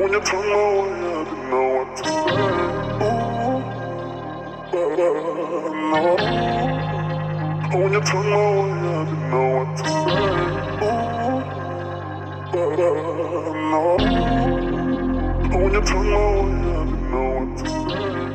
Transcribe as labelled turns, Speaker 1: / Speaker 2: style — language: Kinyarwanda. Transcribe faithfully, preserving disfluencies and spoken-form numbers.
Speaker 1: when you took my way, I didn't know what to say. Ooh, but I know. When you took my way, I didn't know what to say. Ooh, but I know. When you took my way, I didn't know what to say.